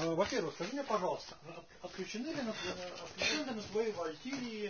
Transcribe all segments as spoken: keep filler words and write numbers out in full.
Во-первых, скажи мне, пожалуйста, отключены ли на, отключены ли на твоей валькирии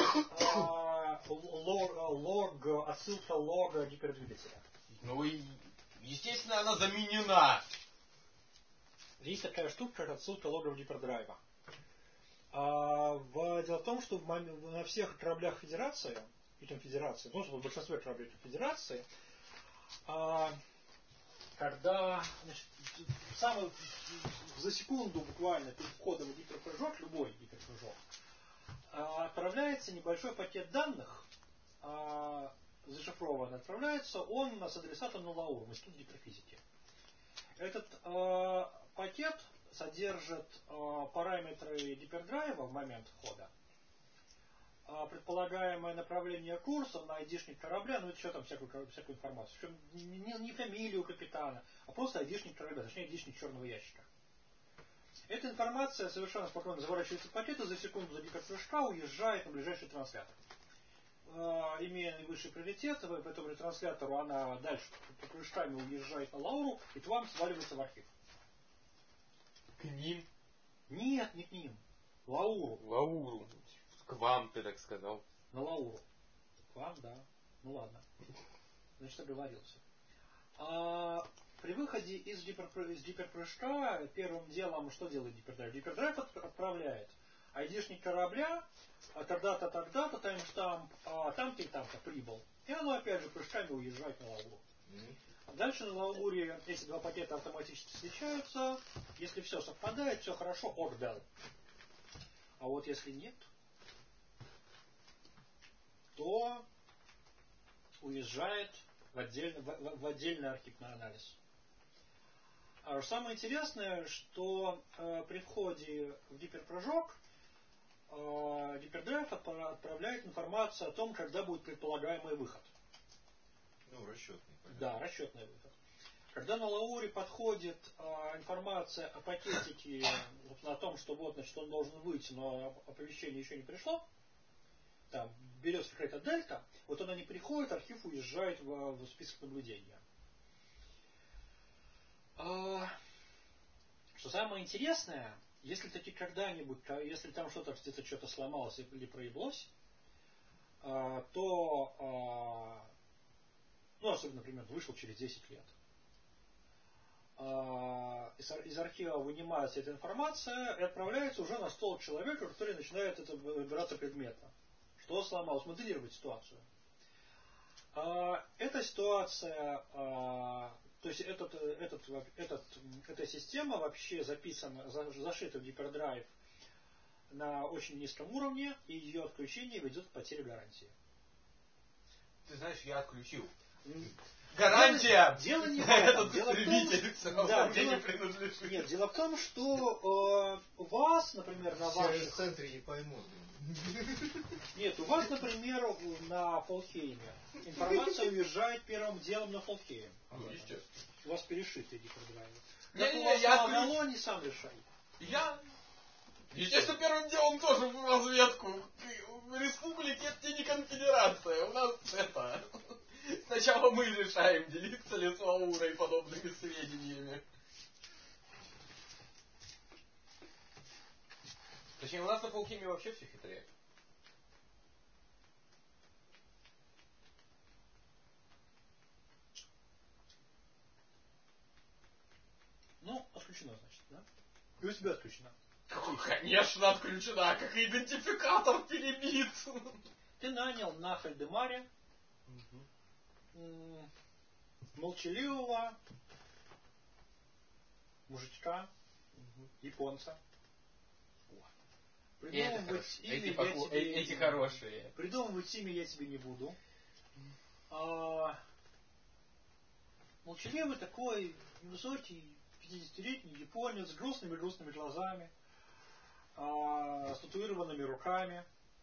лог, отсылка лога гипердвигателя? Ну и, естественно, она заменена. Есть такая штука, как отсылка логов гипердрайва. А, в, дело в том, что в, на всех кораблях Федерации и Конфедерации, ну, в большинстве кораблей Конфедерации, а, когда значит, самый, за секунду буквально перед входом в гиперпрыжок, любой гиперпрыжок, а, отправляется небольшой пакет данных, а, зашифрованный, отправляется он с адресатом на Лауру, институт гиперфизики. Этот а, пакет содержит э, параметры гипердрайва в момент входа, э, предполагаемое направление курса на айдишник корабля, ну и что там, всякую, всякую информацию. Причем не, не, не фамилию капитана, а просто айдишник корабля, точнее айдишник черного ящика. Эта информация совершенно спокойно заворачивается в пакет и за секунду до гиперпрыжка уезжает на ближайший транслятор. Э, имея наивысший приоритет, по этому ретранслятору она дальше по прыжками уезжает на Лауру и к вам сваливается в архив. К ним? Нет, не к ним. Лауру. Лауру. К вам, ты так сказал. На Лауру. К вам, да. Ну ладно. Значит, оговорился. А при выходе из, гиперпры... из гиперпрыжка первым делом что делает гипердрайв? Гипердрайв отправляет айдишник корабля, а тогда-то, тогда-то, таймштамп, а там-то и там-то прибыл. И оно опять же прыжками уезжает на Лауру. Mm-hmm. Дальше на Лауре эти два пакета автоматически встречаются. Если все совпадает, все хорошо, ордел. А вот если нет, то уезжает в отдельный, в, в отдельный архив на анализ. А самое интересное, что э, при входе в гиперпрыжок э, гипердрайв отправляет информацию о том, когда будет предполагаемый выход. Ну, расчетный. Понятно. Да, расчетный выход. Когда на Лауре подходит а, информация о пакетике, вот, о том, что вот, значит, он должен выйти, но оповещение еще не пришло, там, берется какая-то дельта, вот она не приходит, архив уезжает в, в список наблюдения. А, что самое интересное, если таки когда-нибудь, если там что-то где-то что-то сломалось или проеблось, а, то, а, ну, особенно, например, вышел через десять лет, из архива вынимается эта информация и отправляется уже на стол человека, который начинает это выбираться предметно. Что сломалось? Моделировать ситуацию. Эта ситуация, то есть этот, этот, этот, эта система вообще записана, зашита в гипердрайв на очень низком уровне, и ее отключение ведет к потере гарантии. Ты знаешь, я отключил. Гарантия! Дело, дело не в этом. Этот Дело потребитель в том, да, мне дело, не принадлежит. Нет, дело в том, что э, у вас, например, на ваших... В центре не поймут. Нет, у вас, например, на Фолхейме информация уезжает первым делом на Фолхейм. Ну, естественно. У вас перешитый гипердрайв. Не, Как не, у вас я на отключ... Авалоне, сам решай. Я... Естественно, первым делом тоже в разведку. В республике это не конфедерация. У нас это... Сначала мы решаем, делиться ли с Лаурой подобными сведениями. Точнее, у нас на Фолхейме вообще все хитрее. Ну, отключено, значит, да? И у тебя отключено. Конечно, отключена, как идентификатор перебит. Ты нанял на Хальдемаре угу. молчаливого мужичка, угу. японца. Придумывать имя эти, я поку... тебе... эти хорошие. Придумывать имя я тебе не буду. А... Молчаливый такой высокий пятидесятилетний японец с грустными-грустными глазами, а... с татуированными руками.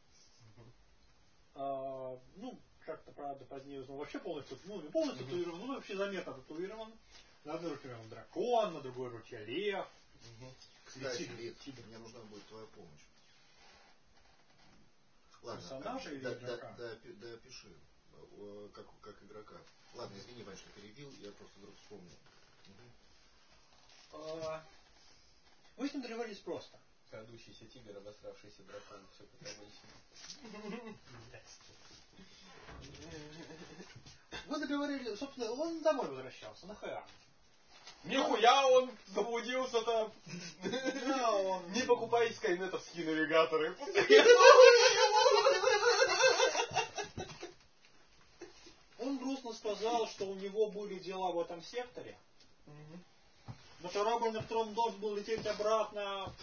А... Ну, как-то, правда, позднее узнал. Вообще полностью, ну, не полностью татуирован, но вообще заметно татуирован. На одной руке он дракон, на другой руке лев. Кстати, Лид, мне нужна будет твоя помощь. Ладно, персонажа или да, игрока? Да, да, да, опиши, как, как игрока. Ладно, извини, Вань, что перебил, я просто вдруг вспомнил. Угу. А, Вы с ним договорились просто. Крадущийся тигр, обосравшийся дракон, все как обычно. Вы договорились, собственно, он домой возвращался, на Хайан. Нихуя он заблудился там. Да, он... Не покупай скайнетовские навигаторы. Он грустно сказал, что у него были дела в этом секторе. Но корабль, на котором он должен был лететь обратно,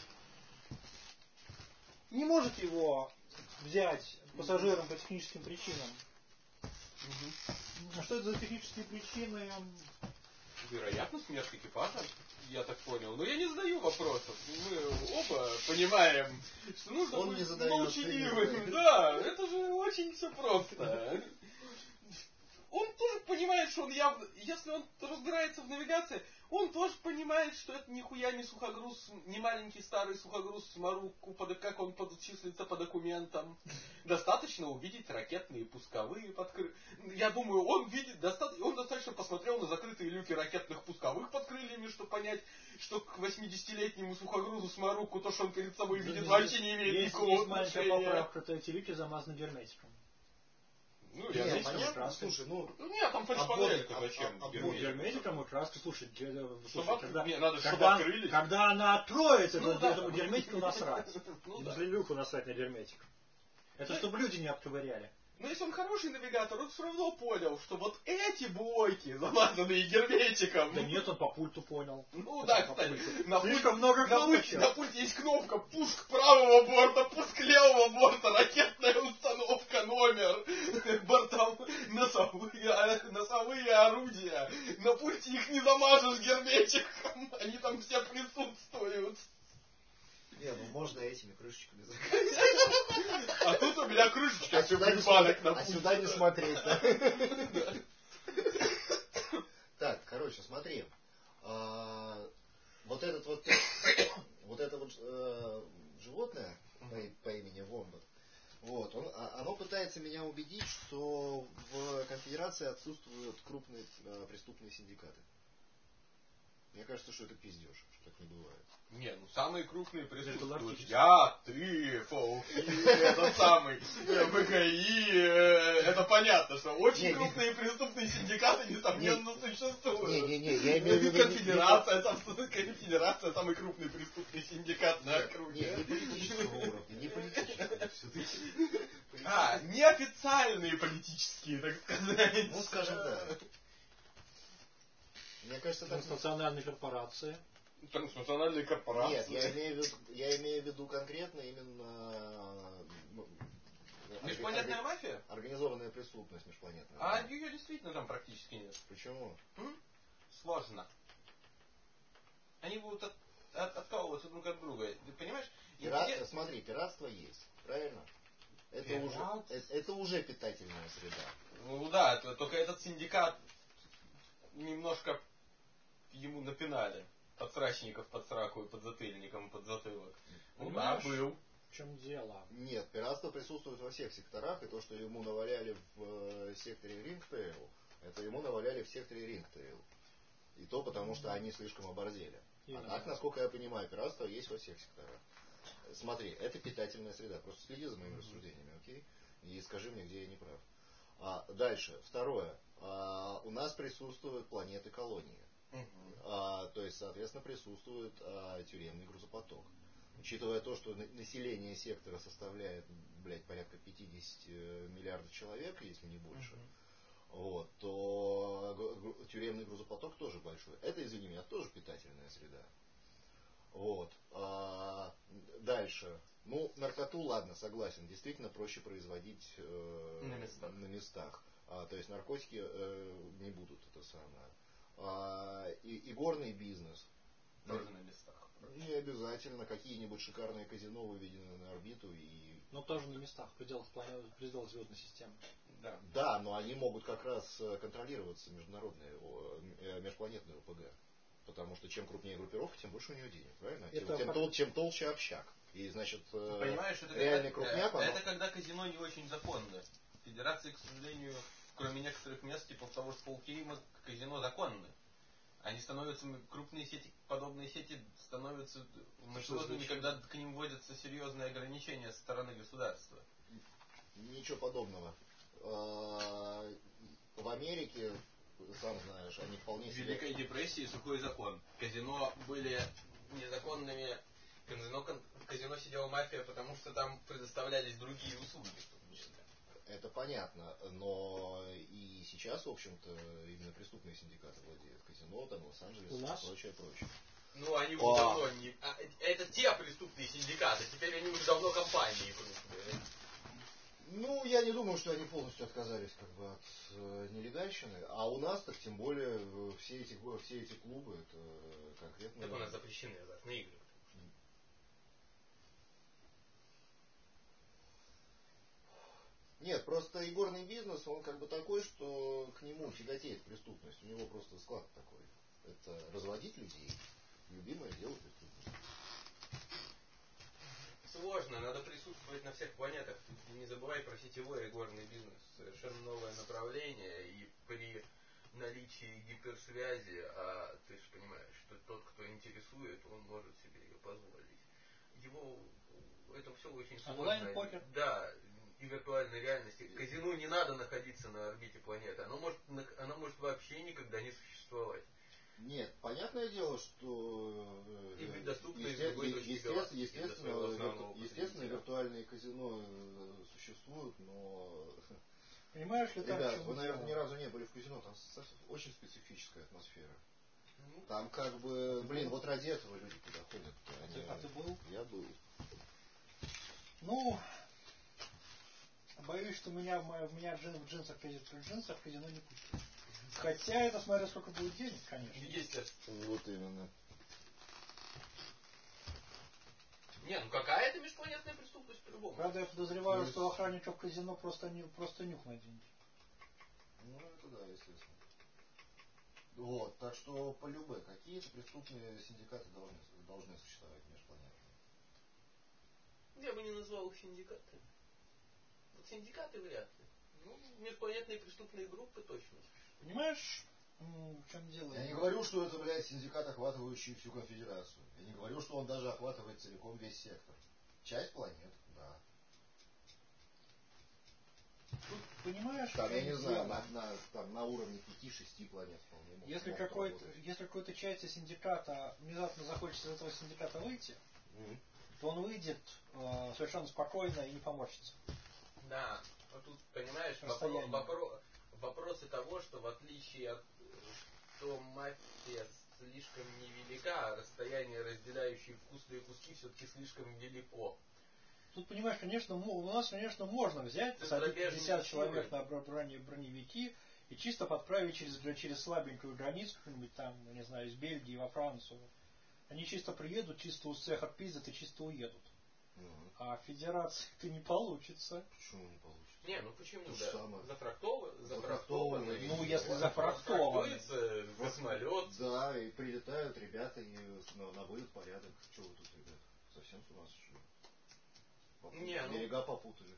не может его взять пассажиром по техническим причинам. А что это за технические причины? Вероятно, смерть экипажа, я так понял. Но я не задаю вопросов. Мы оба понимаем, что нужно Он быть не задает, молчаливым. Да, это же очень все просто. Он тоже понимает, что он явно, если он разбирается в навигации, он тоже понимает, что это нихуя не сухогруз, не маленький старый сухогруз с Марокко, как он числится по документам. Достаточно увидеть ракетные пусковые подкрылья. Я думаю, он видит, достаточно, он достаточно посмотрел на закрытые люки ракетных пусковых под крыльями, чтобы понять, что к восьмидесятилетнему сухогрузу с Марокко то, что он перед собой видит, вообще не имеет есть, никакого есть маленькая отношения. поправка, то эти люки замазаны герметиком. Ну, Не, я понятно, слушай, ну... Ну нет, там фальшпанелька зачем? об- Ну, герметиком как раз, слушай, слушай, Чтобы когда, не, надо, чтобы когда, открылись. когда она откроется, Ну то да. этому герметику насрать. Ну И да. на люку насрать на герметик. Это чтобы люди не обковыряли. Но если он хороший навигатор, он все равно понял, что вот эти блоки, замазанные герметиком... Да нет, он по пульту понял. Ну Это да, по кстати, пульту. на пульте, Слишком много на, пульте, кнопочек. на пульте есть кнопка «Пуск правого борта», «Пуск левого борта», «Ракетная установка», номер, бортом, носовые, а, носовые орудия. На пульте их не замажешь герметиком, они там все присутствуют. Не, ну можно этими крышечками закрыть. А тут у меня крышечка, А сюда не припадок на смотреть, а пульте. сюда не смотреть, да? Так, короче, смотри. А, Вот этот вот, вот это вот э, животное по, по имени Вомбат, вот, он, а- оно пытается меня убедить, что в конфедерации отсутствуют крупные э, преступные синдикаты. Мне кажется, что это пиздеж, что так не бывает. Не, ну самые крупные преступные. галактические. Я, ты, Фауки, этот самый, э, ВКИ, э, это понятно, что очень Не, не. крупные преступные синдикаты, несомненно, существуют. Не-не-не, я имею в виду... Конфедерация, там, конфедерация, самый крупный преступный синдикат на Не, округе. не политического уровня, не политического все-таки. А, неофициальные политические, так сказать. Ну, скажем так. Мне кажется, так... Транснациональные корпорации. Транснациональные корпорации. Нет, я имею в виду, я имею в виду конкретно именно ну, Межпланетная мафия? организованная преступность межпланетная. А ее действительно там практически нет. Почему? М? Сложно. Они будут от, от, отковываться друг от друга. Ты понимаешь? Пират, Интерес- смотри, пиратство есть, правильно? Это Пират? уже, это, это уже питательная среда. Ну да, это- только этот синдикат немножко ему напинали. Подсрачников под сраку и под затыльником и под затылок. Ну да, Понимаешь? был. В чем дело? Нет, пиратство присутствует во всех секторах, и то, что ему наваляли в э, секторе Рингтейл, это ему наваляли в секторе Рингтейл. И то потому, что они слишком оборзели. А Именно. так, насколько я понимаю, пиратство есть во всех секторах. Смотри, это питательная среда. Просто следи за моими рассуждениями, окей? И скажи мне, где я не прав. А, дальше. Второе. А, у нас присутствуют планеты-колонии. А, то есть, соответственно, присутствует а, тюремный грузопоток. Учитывая то, что на- население сектора составляет, блядь, порядка пятьдесят миллиардов человек, если не больше, вот, то гру- гру- тюремный грузопоток тоже большой. Это, извини меня, тоже питательная среда. Вот. А, дальше. Ну, наркоту, ладно, согласен. Действительно проще производить э, На местах. на местах. А, то есть наркотики э, не будут это самое. А, и, и горный бизнес. Тоже на местах. Не обязательно. Какие-нибудь шикарные казино выведены на орбиту и... Но тоже на местах, в пределах, плане- в пределах звездной системы. Да. Да, но они могут как раз э, контролироваться международной, о, э, межпланетной ОПГ. Потому что чем крупнее группировка, тем больше у нее денег, правильно? Тем, Это тем факт. тол- чем толще общак. И, значит, э, Понимаешь, это, реальный когда, крупняк, э, оно- это когда казино не очень законно. В Федерации, к сожалению, кроме некоторых мест, типа того же Полкейма, казино законны. Они становятся, крупные сети, подобные сети становятся монструозными, когда к ним вводятся серьезные ограничения со стороны государства. Ничего подобного. В Америке, сам знаешь, они вполне В себе... Великой депрессии сухой закон. Казино были незаконными. Казино, в казино сидела мафия, потому что там предоставлялись другие услуги. Это понятно, но и сейчас, в общем-то, именно преступные синдикаты владеют казино, там, Лос-Анджелес и прочее, прочее. Ну, они уже давно не... А, это те преступные синдикаты, теперь они уже давно компании крупные. Ну, я не думаю, что они полностью отказались как бы от э, нелегальщины, а у нас так тем более все эти, все эти клубы, это конкретно... Так у нас запрещены азартные игры. Нет, просто игорный бизнес, он как бы такой, что к нему тяготеет преступность. У него просто склад такой. Это разводить людей. Любимое дело преступности. Сложно, надо присутствовать на всех планетах. Ты не забывай про сетевой игорный бизнес. Совершенно новое направление. И при наличии гиперсвязи, а ты же понимаешь, что тот, кто интересует, он может себе ее позволить. Его... Это все очень сложно. Онлайн-покер? Да. И виртуальной реальности. Казино не надо находиться на орбите планеты. Оно может, оно может вообще никогда не существовать. Нет, понятное дело, что и быть доступно есте, из другой точки естественно, естественно, естественно, виртуальные казино существуют, но... Понимаешь ли, ребят, так, вы, наверное, ни разу не были в казино, там очень специфическая атмосфера. Ну, там как бы, блин, вот ради этого люди туда ходят. Они... А ты был? Я был. Ну... Боюсь, что меня, в меня в джинсах, в джинсах в казино не пустят. Хотя это смотря сколько будет денег, конечно. Естественно. Вот именно. Не, ну какая-то межпланетная преступность по-любому. Правда, я подозреваю, что у охранников казино просто, не, просто нюх на деньги. Ну, это да, естественно. Вот, так что по любе какие-то преступные синдикаты должны, должны существовать межпланетные. Я бы не назвал их синдикатами. Вот синдикаты вряд ли. Ну, межпланетные преступные группы точно. Понимаешь, в чем дело? Я не говорю, что это, блядь, синдикат, охватывающий всю конфедерацию. Я не говорю, что он даже охватывает целиком весь сектор. Часть планет, да. Тут, понимаешь, там, я не знаю, на, на, там, на уровне пяти-шести планет вполне может. Если какой-то, если какой-то часть синдиката внезапно захочет из этого синдиката выйти, mm-hmm. то он выйдет э, совершенно спокойно и не поморщится. Да, вот тут, понимаешь, вопро- вопро- вопросы того, что в отличие от что мафия слишком невелика, а расстояние, разделяющее вкусные куски, все-таки слишком велико. Тут, понимаешь, конечно, у нас, конечно, можно взять, посадить пятьдесят человек на брони, броневики и чисто подправить через, через слабенькую границу, какую-нибудь там, не знаю, из Бельгии во Францию. Они чисто приедут, чисто у всех отпиздят и чисто уедут. Угу. А в федерации-то не получится. Почему не получится? Не, ну почему, то да? Зафрактовано. Зафрактовано. Ну, если зафрактовано. Космолет. Да, и прилетают ребята и наводят порядок. Что вы тут, ребят? Совсем с ума сошли? Попутали. Не, ну... Берега попутали.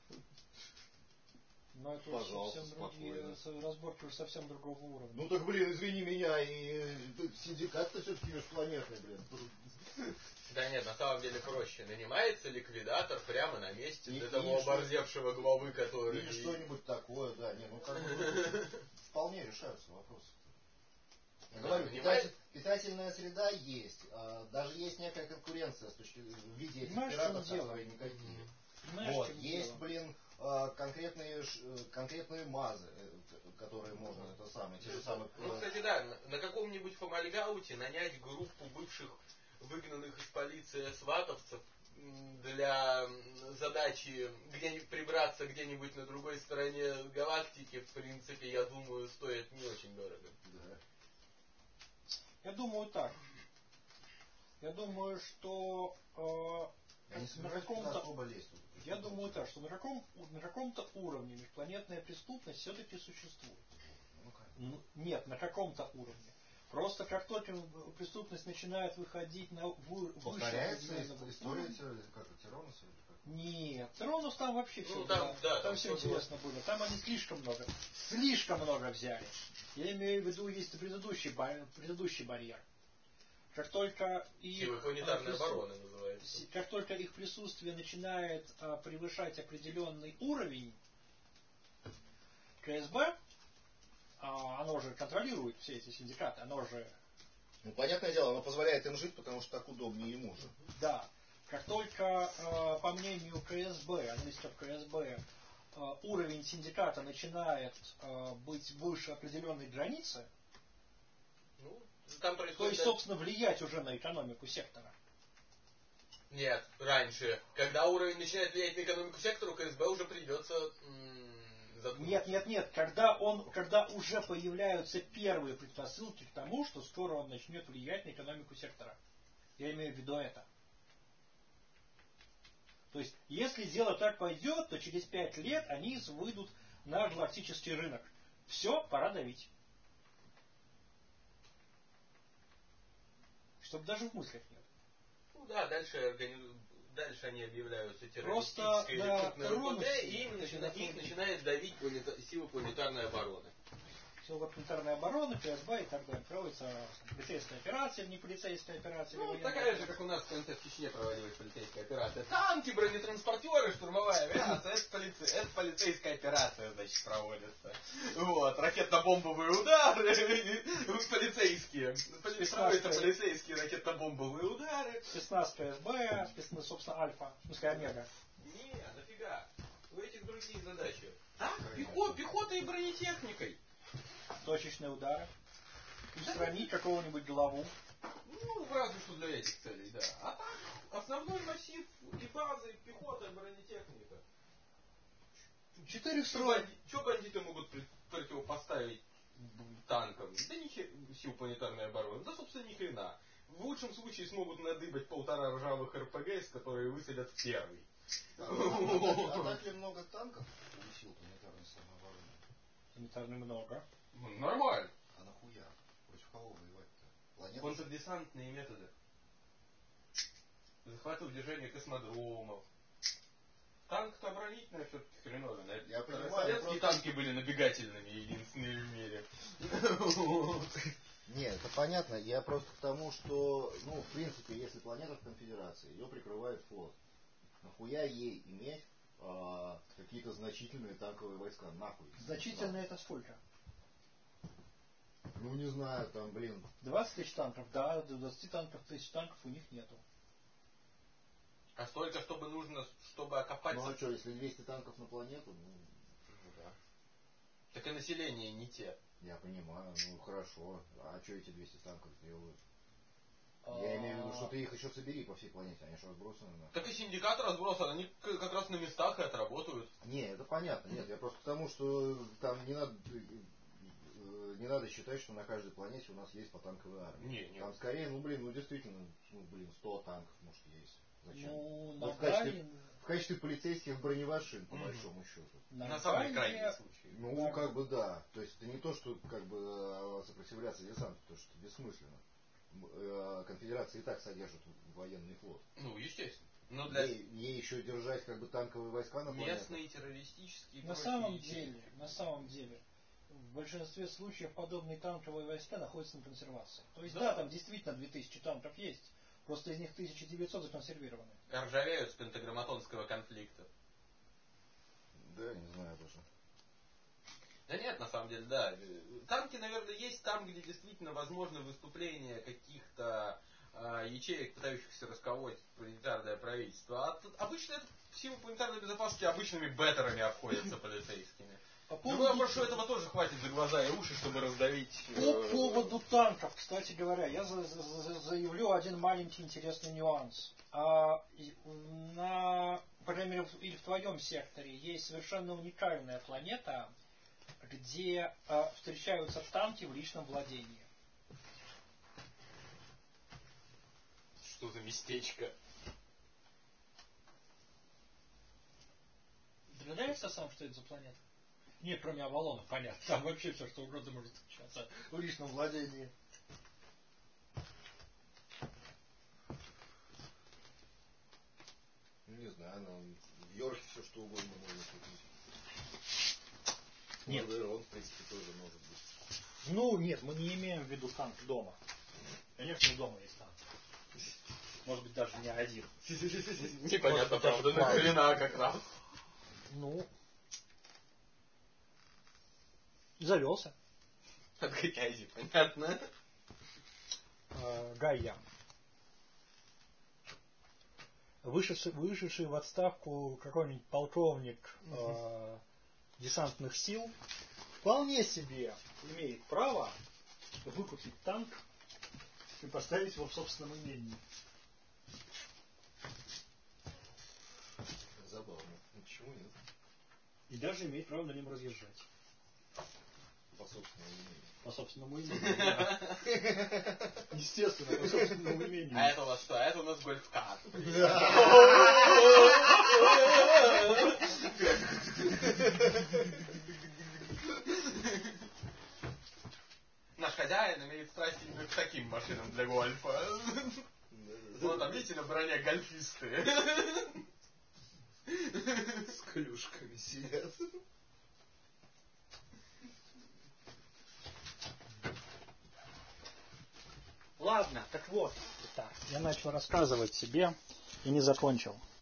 Но это Пожалуйста, совсем другие разборки уже совсем другого уровня. Ну так, блин, извини меня, и синдикат-то все-таки межпланетный, блин. Да нет, на самом деле проще. Нанимается ликвидатор прямо на месте для того оборзевшего главы, который... Или что-нибудь такое, да. Не, ну как бы вполне решаются вопросы. Я говорю, питатель, питательная среда есть. А, даже есть некая конкуренция с точки в виде этих Понимаешь, пиратов, которые никакие. Понимаешь, вот, есть, дело? блин, конкретные, конкретные мазы, которые можно, это самое, те же самые... Ну, кстати, да, на каком-нибудь фомальгауте нанять группу бывших выгнанных из полиции сватовцев для задачи где-нибудь прибраться где-нибудь на другой стороне галактики, в принципе, я думаю, стоит не очень дорого. Да. Я думаю так. Я думаю, что э, я не на каком-то особо лезть. Я думаю так, что на каком на каком-то уровне межпланетная преступность все-таки существует. Ну, нет, на каком-то уровне. Просто как только преступность начинает выходить на выше... Повторяется история как Тиронуса или как? Нет, Тронус там вообще все, Ну, там, было, да, там, там все всё интересно было. Там они слишком много, слишком много взяли. Я имею в виду, есть и предыдущий, бар- предыдущий барьер. Как только их, Силы планетарной прису- обороны называется. как только их присутствие начинает а, превышать определенный уровень КСБ, а, оно же контролирует все эти синдикаты, оно же... Ну, понятное дело, оно позволяет им жить, потому что так удобнее ему же. Да. Как только, э, по мнению КСБ, аналитиков КСБ, э, уровень синдиката начинает э, быть выше определенной границы, Ну, там то происходит... есть, собственно, влиять уже на экономику сектора. Нет, раньше. Когда уровень начинает влиять на экономику сектора, КСБ уже придется м- заткнуться. Нет, нет, нет. Когда, он, когда уже появляются первые предпосылки к тому, что скоро он начнет влиять на экономику сектора. Я имею в виду это. То есть, если дело так пойдет, то через пять лет они выйдут на галактический рынок. Все, пора давить. Чтобы даже в мыслях нет. Ну да, дальше, органи- дальше они объявляются Просто террористической на крупной РПГ, Тронусе и им начина- на их начинает давить планета- силы планетарной обороны. Силы планетарной обороны, КСБ и так далее. Проводится полицейская операция, не полицейская операция. Ну, военная такая же, операция. как у нас в конце в Чечне проводилась полицейская операция. Танки, бронетранспортеры, штурмовая авиация, это, полице... это полицейская операция, значит, проводится. Вот, ракетно-бомбовые удары, полицейские. Проводятся полицейские ракетно-бомбовые удары. Спецназ КСБ, спецназ, собственно, Альфа, в смысле Омега. Не, нафига. У этих другие задачи. Так, пехо, пехотой и бронетехникой. Точечные удары. Устранить какого-нибудь главу. Ну, разве что для этих целей, да. А так, основной массив и базы, пехота, бронетехника. Четыре Что, строя. банди... что бандиты могут при- противопоставить танкам? Да ни хе- сил планетарной обороны. Да, собственно, ни хрена. В лучшем случае смогут надыбать полтора ржавых РПГ, из которые высадят в первый. А так ли много танков у сил планетарной самообороны? Планетарно много. Ну, нормально. А нахуя? Против кого воевать-то? Планета? Контрдесантные методы. Захват удержания космодромов. Танк-то оборонительная все-таки хреновина. Я понимаю, Советские просто- танки были набегательными, единственные в мире. Нет, это понятно. Я просто к тому, что, ну, в принципе, если планета в конфедерации, ее прикрывает флот. Нахуя ей иметь а, какие-то значительные танковые войска? Нахуй. Значительно это сколько? Ну, не знаю, там, блин. двадцать тысяч танков, да, до двадцати танков, тысяч танков у них нету. А столько, чтобы нужно, чтобы окопать... Ну, а что, если двести танков на планету, ну, ну да. Так и население не те. Я понимаю, ну, хорошо. А что эти двести танков сделают? Я имею в виду, что ты их еще собери по всей планете, они же разбросаны на... Так и синдикат разбросан, они к- как раз на местах и отработают. Не, это понятно, нет, я просто к тому, что там не надо, э, не надо считать, что на каждой планете у нас есть по танковой армии. Не, не. Там скорее, ну блин, ну действительно, ну блин, сто танков, может, есть. Зачем? Ну, Вот на в, качестве, Галин- в качестве полицейских бронемашин, по Мгм. большому счету. на На самый Гале- крайний случай. Ну, Да. как бы да. То есть это не то, что как бы э, сопротивляться десанту, потому что это бессмысленно. М, э, Конфедерация и так содержит военный флот. Ну, естественно. Но для Ей, ей еще держать как бы танковые войска на планете. местные террористические На прочие самом ячейки. деле, на самом деле, в большинстве случаев подобные танковые войска находятся на консервации. То есть, Да. да, там действительно две тысячи танков есть, просто из них тысяча девятьсот законсервированы. Ржавеют с пентаграмматонского конфликта. Да, не знаю даже. Да нет, на самом деле, да. Танки, наверное, есть там, где действительно возможно выступление каких-то э, ячеек, пытающихся расколоть планетарное правительство. А тут обычно это силы планетарной безопасности обычными беттерами обходятся полицейскими. По Ну, поводу, прошу, этого тоже хватит за глаза и уши, чтобы раздавить... по э, поводу танков, кстати говоря, я за- за- за- заявлю один маленький интересный нюанс. А, и на, по крайней мере, в- или в твоем секторе есть совершенно уникальная планета, где а, встречаются танки в личном владении. Что за местечко? Догадаешься сам, что это за планета? Нет, кроме Авалона, понятно. Там вообще все, что угодно может встречаться в личном владении. Ну, не знаю. Она в Йорке все что угодно можно купить. Нет. Может, он, в принципе, тоже может быть. Ну, нет, мы не имеем в виду танк дома. Конечно, и дома есть танк. Может быть, даже не один. Непонятно, правда, нахрена как раз. Ну, завелся. От Гайзи, понятно. Э, Гайя. Вышедший, вышедший в отставку какой-нибудь полковник э, десантных сил вполне себе имеет право выкупить танк и поставить его в собственном имении. Забавно. Почему нет? И даже имеет право на нем разъезжать. По собственному мнению. По собственному имению. Да. Естественно, по собственному имению. А это у нас что? А это у нас гольфкар. Наш хозяин имеет страсть именно к таким машинам для гольфа. Вот там, видите, на броне гольфисты. С клюшками сидят. Ладно, так вот. Так, я начал рассказывать себе и не закончил.